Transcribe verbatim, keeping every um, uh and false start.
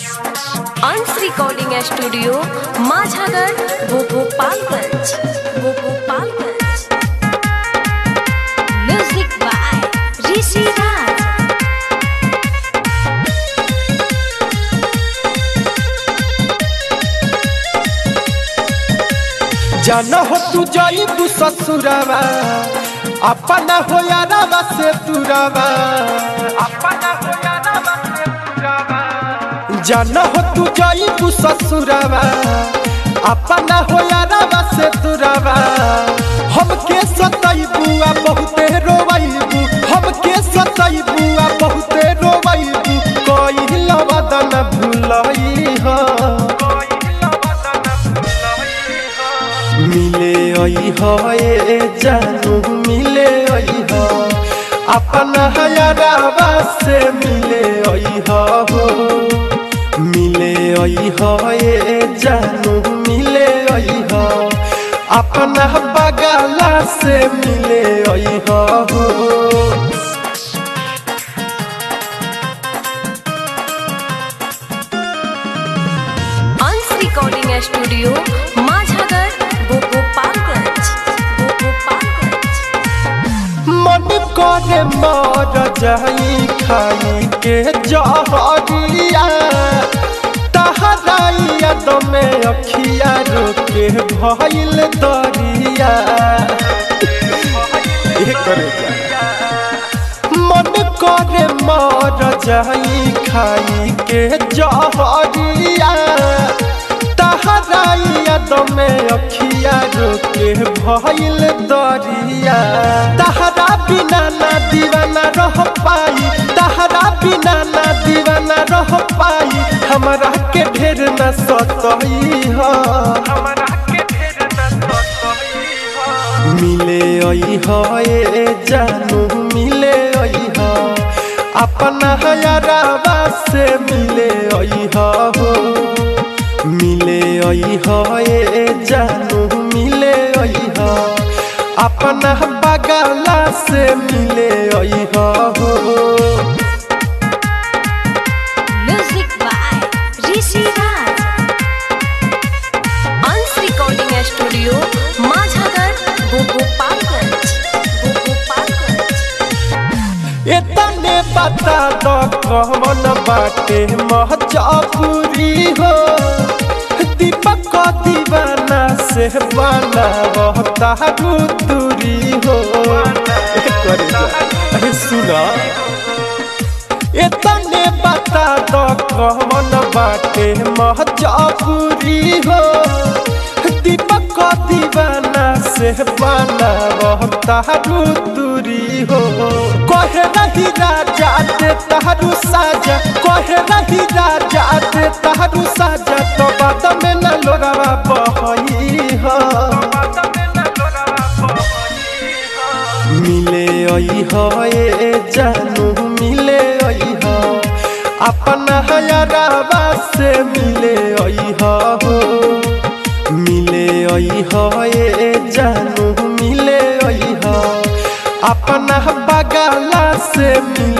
Ansh recording studio Majhagar Gopalganj Gopalganj. Music by Rishi Raj. जाना हो तू जाइबू ससुरावा अपना हो यारावा से तुरावा अपना हो यारावा से तुरावा। जाना हो तू जाइबू ससुरावा अपना हो यारावा से तुरावा। हमके सताइबू आ बहुते रोवाइबू हमके सताइबू आ बहुते रोवाइबू कोई लवदन भूलई हो मिले आई हो ए जानू मिले आई हो अपना यारावा से मिले आई हो मिले आई हो ए जानू मिले आई हो अपना बगला से मिले आई हो। Ansh recording studio Majhagar Gopalganj Gopalganj. मन करे मर जाई खाई के जहरिया तहराइया दमे अखिया रोके भइल दरिया। मन करे मर जाई खाई के जहरिया तहराइया दमे अखिया रोके भइल दरिया। तहरा बिना ना दीवाना रह पाई तहरा बिना ना दीवाना रह पाई हमरा के ढेर न सतई हो मिले आई हो ए जानू मिले आई हो अपना यारावा से मिले आई हो मिले आई हो ए जानू मिले आई हो अपना बगला से मिले आई हो। Music by Rishi Raj. Ansh recording studio Majhagar Gopalganj Gopalganj. इतने बता दो कौन बाटे महजबूरी हो दीपक को दीवाना से बना रहता दूरी हो। सुना इतने बता दो कौन बाटे महजबूरी हो दीपक को दीवाना से बना रहता दूरी हो। कहे रही राजा दे तहरू साजा कहे रही राजा दे तहरू साजा तो बात में न लोरावा बहई हो मिले आई हो ए जानू मिले आई हो अपना यारावा से मिले आई हो मिले आई हो ए जानू मिले आई हो अपना बगला से मिले